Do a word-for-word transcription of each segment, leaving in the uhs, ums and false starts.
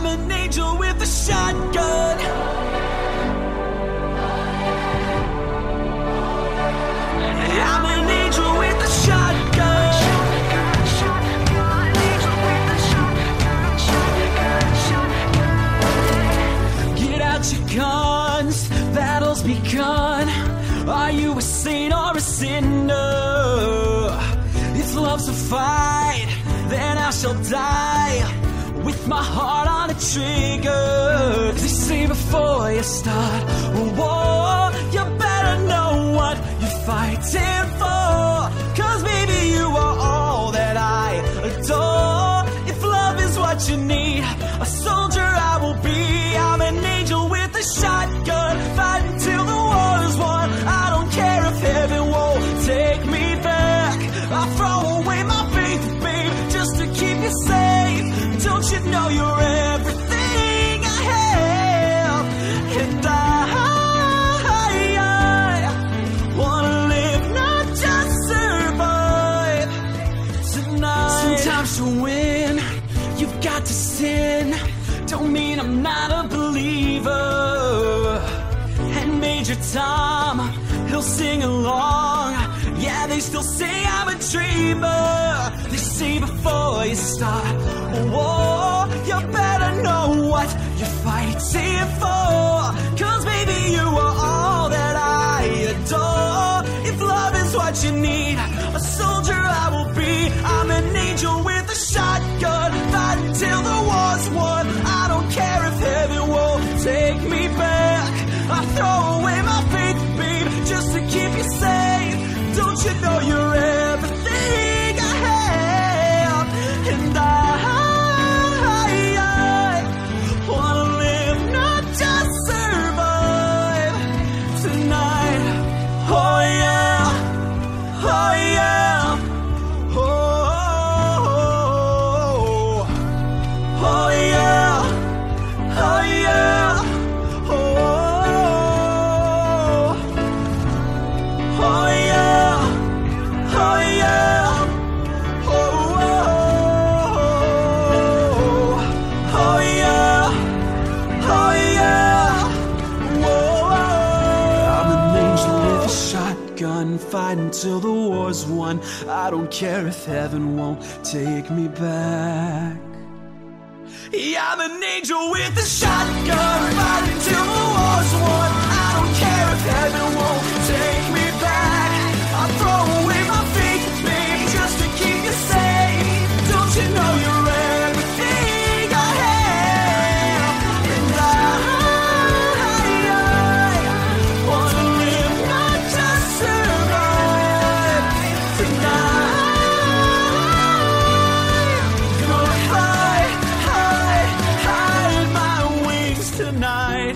an angel with a shotgun. I'm an angel with a shotgun. Get out your guns, battle's begun. Are you a saint or a sinner? If love's a fight, then I shall die with my heart on a trigger. They say before you start a war, you better know what you're fighting for. Cause baby, you are all that I adore. If love is what you need, a soldier I will be. I'm an angel with a shotgun, fighting till the war's won. I don't care if heaven won't take me back. I'll throw away my faith, babe, just to keep you safe. Don't you know you're everything I have? And I, I wanna live, not just survive tonight. Sometimes to win, you've got to sin. Don't mean I'm not a believer. And Major Tom, he'll sing along. Yeah, they still say I'm a dreamer. They say before you start a war, you better know what you're fighting for. Cause baby, you are all that I adore. If love is what you need, a soldier I will be. I'm an angel with a shotgun, fighting till the war's won. I don't care if heaven won't take me back. I throw away my faith, babe, just to keep you safe. Don't you know you're everything I have? And I, I, I wanna live, not just survive tonight. Oh yeah, oh yeah, oh, oh, oh yeah, oh yeah, oh, oh yeah. Oh yeah, oh, oh, oh yeah, oh yeah, whoa. I'm an angel with a shotgun, fighting till the war's won. I don't care if heaven won't take me back. Yeah, I'm an angel with a shotgun, fighting till the war's won. I don't care if heaven won't take me back. I throw away my faith, babe, just to keep you safe. Don't you know you're everything I have? And I, I wanna live, not just survive tonight. Gonna fly high, hide my wings tonight.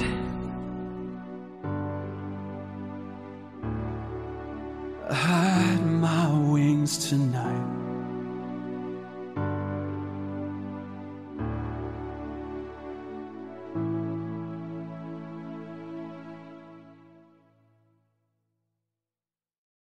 Hide my wings tonight.